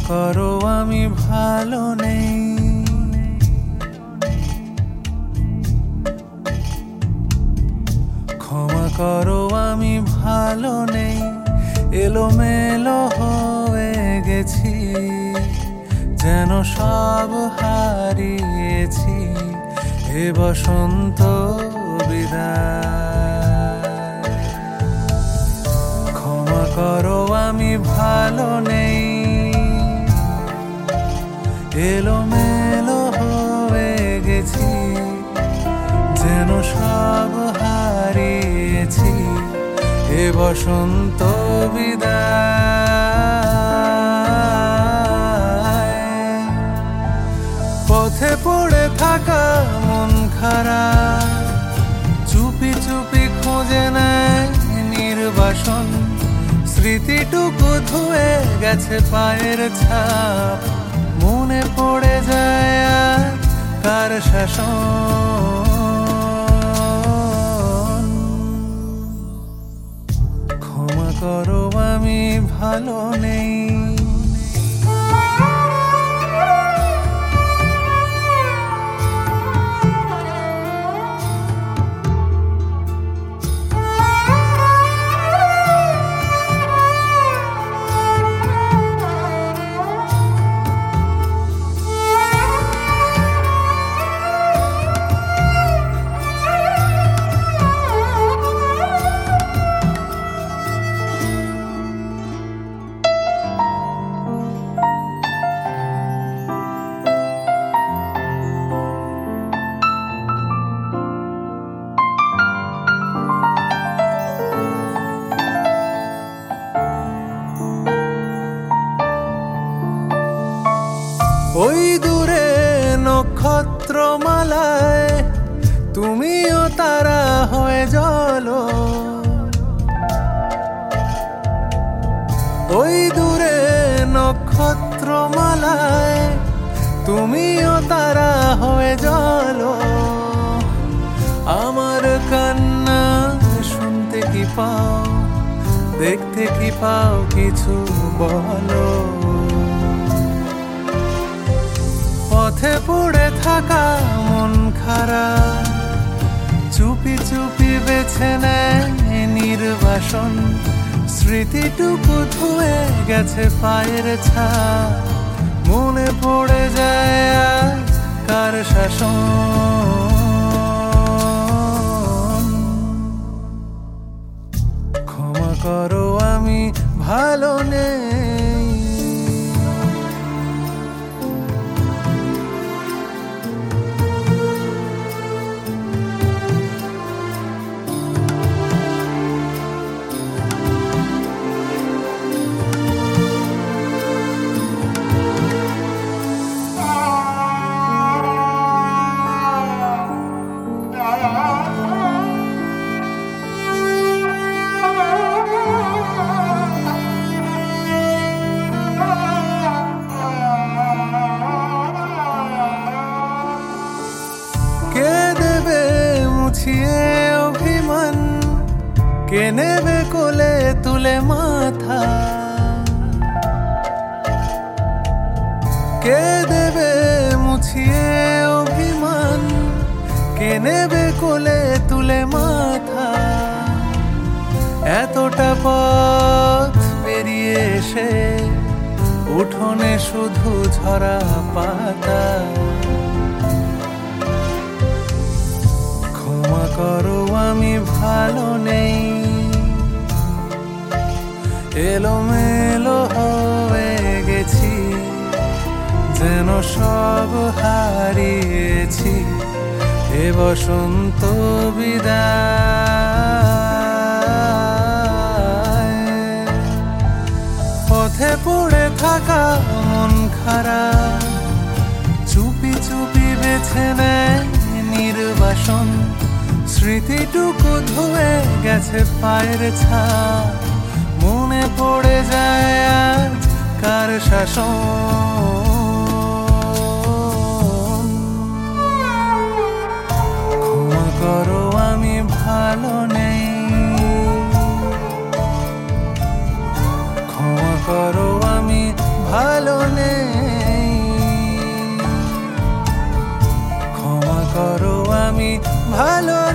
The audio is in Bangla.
করো আমি ভালো নেই, ক্ষমা করো আমি ভালো নেই। এলোমেলো হয়ে গেছি, যেন সব হারিয়েছি। হে বসন্ত বিদায়, ক্ষমা করো আমি ভালো নেই, এলোমেলো হয়ে গেছি, যেন সব হারিয়েছি। হে বসন্ত বিদায়, পথে পড়ে থাকা মন খারাপ চুপি চুপি খুঁজে নেয় নির্বাসন। স্মৃতিটুকু ধুয়ে গেছে পায়ের ছাপ, মনে পড়ে যায় আর কার শাসন। ক্ষমা করো আমি ভালো নেই, ওই দূরে নক্ষত্রমালায় তুমিও তারা হয়ে জ্বলো। ওই দূরে নক্ষত্রমালায় তুমিও তারা হয়ে জ্বলো। আমার কান্না শুনতে কি পাও, দেখতে কি পাও, কিছু বলো। পথে পড়ে থাকা মন খারাপ চুপি চুপি বেছে নেয় নির্বাসন। স্মৃতিটুকু ধুয়ে গেছে পায়ের ছাপ, মনে পড়ে যায় আর কার শাসন। ক্ষমা করো আমি ভালো নেই, মুছিয়ে অভিমান, কে নেবে কোলে তুলে মাথা। কে দেবে মুছিয়ে অভিমান, কে নেবে কোলে তুলে মাথা। এতটা পথ পেরিয়ে এসে উঠোনে শুধু ঝরা পাতা। ক্ষমা করো আমি ভালো নেই, এলোমেলো হয়ে গেছি, যেন সব হারিয়েছি। হে বসন্ত বিদায়, পথে পড়ে থাকা মন খারাপ চুপি চুপি বেছে নেয় নির্বাসন। স্মৃতিটুকু ধুয়ে গেছে পায়ের ছাপ, মনে পড়ে যায় আজ কার শাসন। ক্ষমা করো আমি ভালো নেই, ক্ষমা করো আমি ভালো নেই। ক্ষমা করো আমি ভালো